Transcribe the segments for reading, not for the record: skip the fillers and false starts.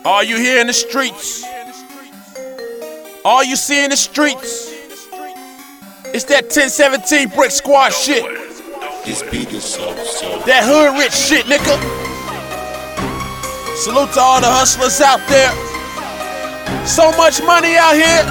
All you hear in the streets, all you see in the streets, it's that 1017 Brick Squad shit. This beat is so. That hood rich shit, nigga. Salute to all the hustlers out there. So much money out here.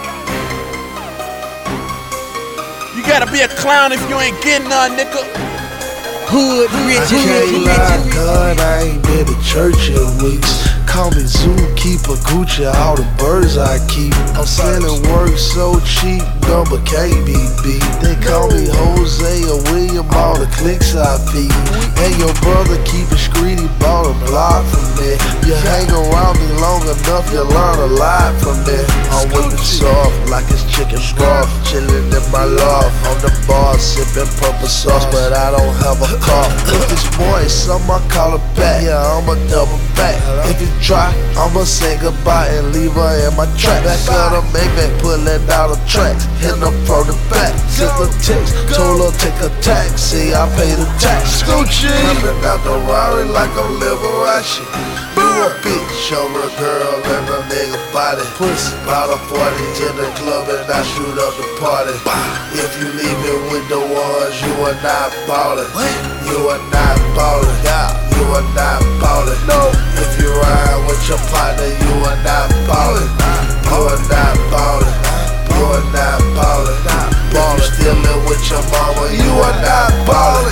You gotta be a clown if you ain't getting none, nigga. Hood rich, I can't lie, God, I ain't been to church in weeks. Call me zookeeper, Gucci, all the birds I keep. I'm selling work so cheap, number can't be beat. They call me Jose or William, all the clicks I feed. And your brother keep it street, he bought a block from me. You hang around me long enough, you learn a lot from me. I'm whipping soft like it's chicken broth, chillin' in my loft. On the bar, sipping purple sauce, but I don't have a cough. If it's boy, some I call it back. Yeah, I'm a double back. If you try, I'ma say goodbye and leave her in my track. Back on the Maybach, pulling out a tracks, hitting her from the back. Sent the text, told her take a taxi, I pay the tax. Gucci, jumping out the Rari like I'm Liberace. You a bitch, over a girl and a nigga body. Pussy, about a 40 in the club and I shoot up the party. If you leave it with the ones, you are not ballin'. You are not ballin'. You are not ballin'. No. If you ride with your partner, you are not ballin'. You are not ballin'. You are not ballin'. If you stealin' with your mama, you are not ballin'.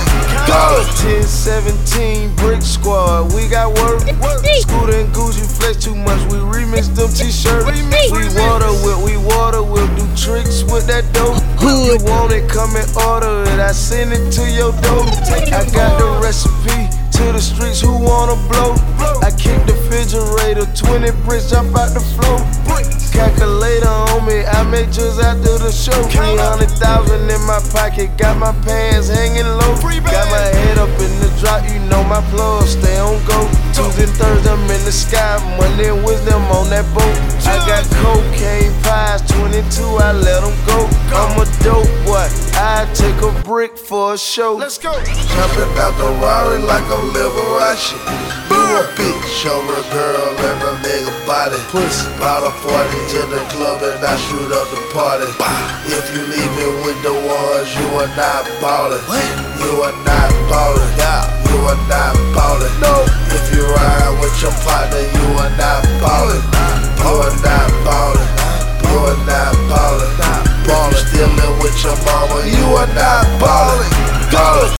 1017 Brick Squad, we got work. Scooter and Gucci flex too much, we remix them t-shirts. We water whip, do tricks with that dope. You want it, come and order it, I send it to your door. I got the recipe to the streets who wanna blow. I kick the refrigerator, 20 bricks jump out the floor. Calculator on me, I make just after the show. 300,000 in my pocket, got my pants hanging low. Got my head up in the drop, you know my plug, stay on go. Tuesday and Thursday I'm in the sky, Monday and Wednesday I'm on that boat. I got cocaine pies, 22, I let them go. I'm a dope boy, I take a brick for a show. Let's go. Jumping out the Rari like I'm Liberace. You a bitch, over a girl and a nigga body. Pussy, about a 40 in the club and I shoot up the party. If you leave it with the ones, you are not ballin'. You are not ballin'. You are not ballin'. No. If you ride with your partner, you are not ballin'. You are not ballin'. You are not ballin'. If you stealin' with your mama, you are not ballin'.